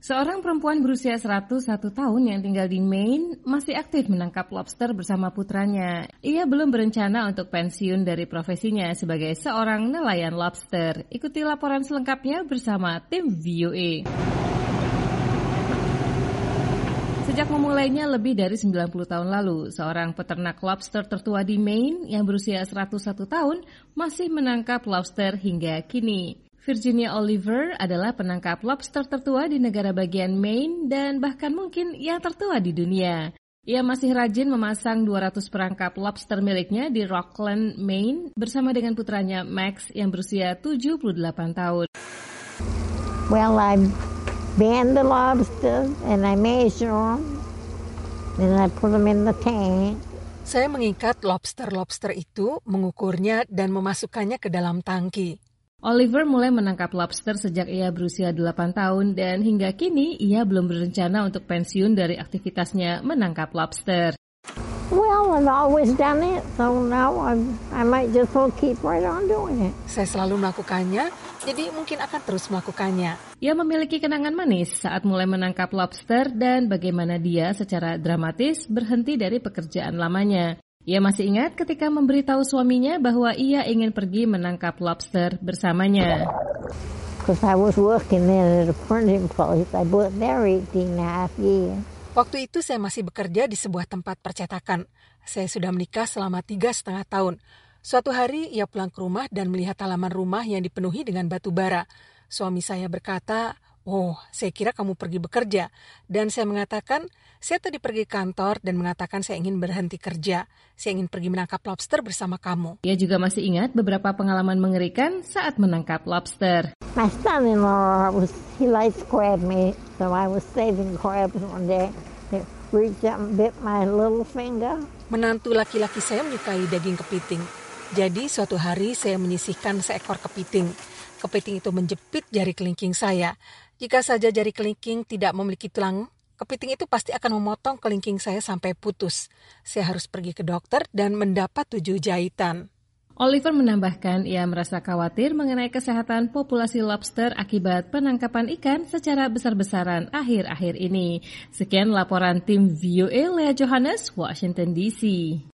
Seorang perempuan berusia 101 tahun yang tinggal di Maine masih aktif menangkap lobster bersama putranya. Ia belum berencana untuk pensiun dari profesinya sebagai seorang nelayan lobster. Ikuti laporan selengkapnya bersama tim VOA. Sejak memulainya lebih dari 90 tahun lalu, seorang peternak lobster tertua di Maine yang berusia 101 tahun masih menangkap lobster hingga kini. Virginia Oliver adalah penangkap lobster tertua di negara bagian Maine dan bahkan mungkin yang tertua di dunia. Ia masih rajin memasang 200 perangkap lobster miliknya di Rockland, Maine bersama dengan putranya Max yang berusia 78 tahun. Well, I band the lobster and I measure them and I put them in the tank. Saya mengikat lobster-lobster itu, mengukurnya dan memasukkannya ke dalam tangki. Oliver mulai menangkap lobster sejak ia berusia 8 tahun dan hingga kini ia belum berencana untuk pensiun dari aktivitasnya menangkap lobster. Well, I've always done it, so now I might just well keep right on doing it. Saya selalu melakukannya, jadi mungkin akan terus melakukannya. Ia memiliki kenangan manis saat mulai menangkap lobster dan bagaimana dia secara dramatis berhenti dari pekerjaan lamanya. Ia masih ingat ketika memberitahu suaminya bahwa ia ingin pergi menangkap lobster bersamanya. Because I was working there at a printing place. I worked there 18.5 years. Waktu itu saya masih bekerja di sebuah tempat percetakan. Saya sudah menikah selama 3,5 tahun. Suatu hari ia pulang ke rumah dan melihat halaman rumah yang dipenuhi dengan batu bara. Suami saya berkata, "Oh, saya kira kamu pergi bekerja." Dan saya mengatakan, "Saya tadi pergi kantor dan mengatakan saya ingin berhenti kerja. Saya ingin pergi menangkap lobster bersama kamu." Ia juga masih ingat beberapa pengalaman mengerikan saat menangkap lobster. My son-in-law, he likes crab meat, so I was saving crabs one day. It reached up and bit my little finger. Menantu laki-laki saya menyukai daging kepiting. Jadi suatu hari saya menyisihkan seekor kepiting. Kepiting itu menjepit jari kelingking saya. Jika saja jari kelingking tidak memiliki tulang, kepiting itu pasti akan memotong kelingking saya sampai putus. Saya harus pergi ke dokter dan mendapat 7 jahitan. Oliver menambahkan ia merasa khawatir mengenai kesehatan populasi lobster akibat penangkapan ikan secara besar-besaran akhir-akhir ini. Sekian laporan tim VOA Lea Johannes, Washington DC.